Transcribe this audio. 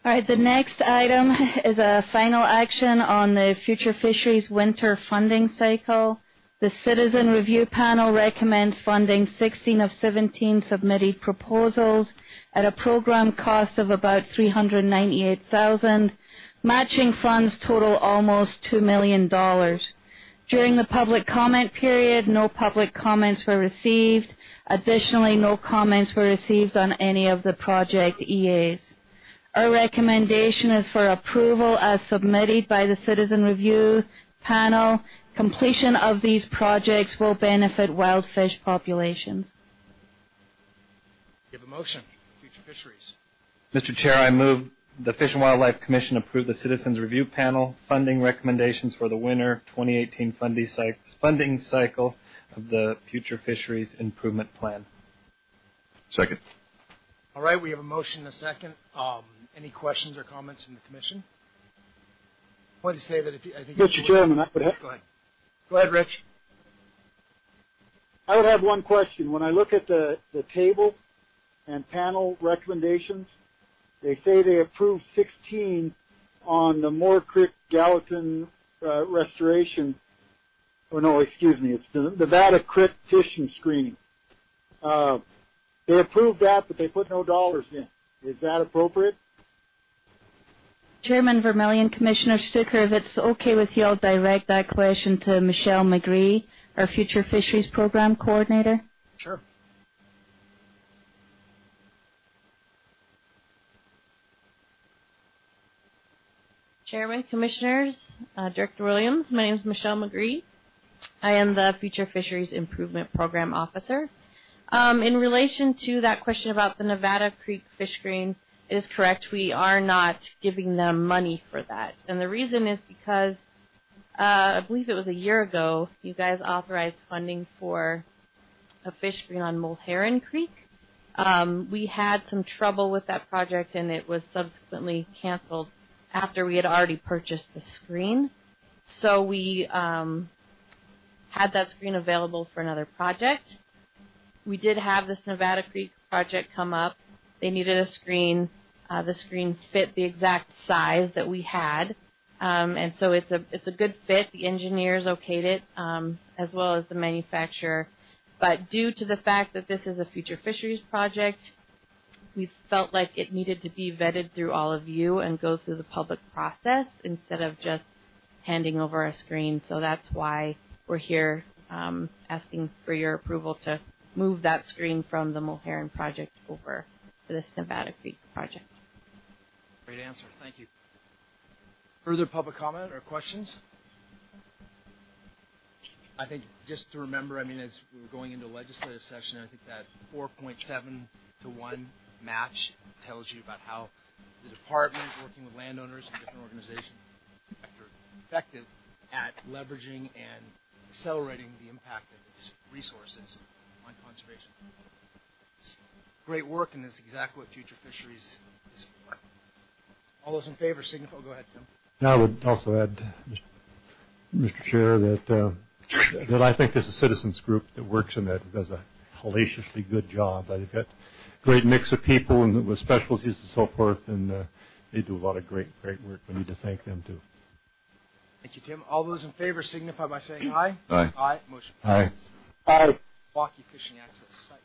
All right, the next item is a final action on the Future Fisheries Winter Funding Cycle. The Citizen Review Panel recommends funding 16 of 17 submitted proposals at a program cost of about $398,000. Matching funds total almost $2 million. During the public comment period, no public comments were received. Additionally, no comments were received on any of the project EAs. Our recommendation is for approval as submitted by the Citizen Review Panel. Completion of these projects will benefit wild fish populations. Give a motion. Future Fisheries. Mr. Chair, I move the Fish and Wildlife Commission approve the Citizens Review Panel funding recommendations for the winter 2018 funding cycle of the Future Fisheries Improvement Plan. Second. All right, we have a motion and a second. Any questions or comments from the Commission? I wanted to say that I think... Mr. Chairman, I would have... Go ahead, Rich. I would have one question. When I look at the table and panel recommendations, they say they approved 16 on the Moore Creek Gallatin restoration. Oh, no, excuse me. It's the Nevada Creek fishing screening. They approved that, but they put no dollars in. Is that appropriate? Chairman Vermillion, Commissioner Stucker, if it's okay with you, I'll direct that question to Michelle McGree, our Future Fisheries Program Coordinator. Sure. Chairman, Commissioners, Director Williams, my name is Michelle McGree. I am the Future Fisheries Improvement Program Officer. In relation to that question about the Nevada Creek Fish Screen, it is correct. We are not giving them money for that. And the reason is because I believe it was a year ago, you guys authorized funding for a fish screen on Mulherron Creek. We had some trouble with that project, and it was subsequently canceled after we had already purchased the screen. So we had that screen available for another project. We did have this Nevada Creek project come up. They needed a screen. The screen fit the exact size that we had, and so it's a good fit. The engineers okayed it, as well as the manufacturer. But due to the fact that this is a Future Fisheries project, we felt like it needed to be vetted through all of you and go through the public process instead of just handing over a screen. So that's why we're here asking for your approval to move that screen from the Mulherron project over to this Nevada Creek project. Great answer. Thank you. Further public comment or questions? I think just to remember, I mean, as we were going into legislative session, I think that 4.7 to 1 match tells you about how the department, working with landowners and different organizations, are effective at leveraging and accelerating the impact of its resources on conservation. It's great work, and it's exactly what Future Fisheries is for. All those in favor signify. Oh, go ahead, Tim. I would also add, Mr. Chair, that I think there's a citizens group that works in that does a hellaciously good job. They've got a great mix of people and with specialties and so forth, and they do a lot of great work. We need to thank them too. Thank you, Tim. All those in favor signify by saying aye. Aye. Aye. Motion passes. Aye. Walkie Fishing Access Site.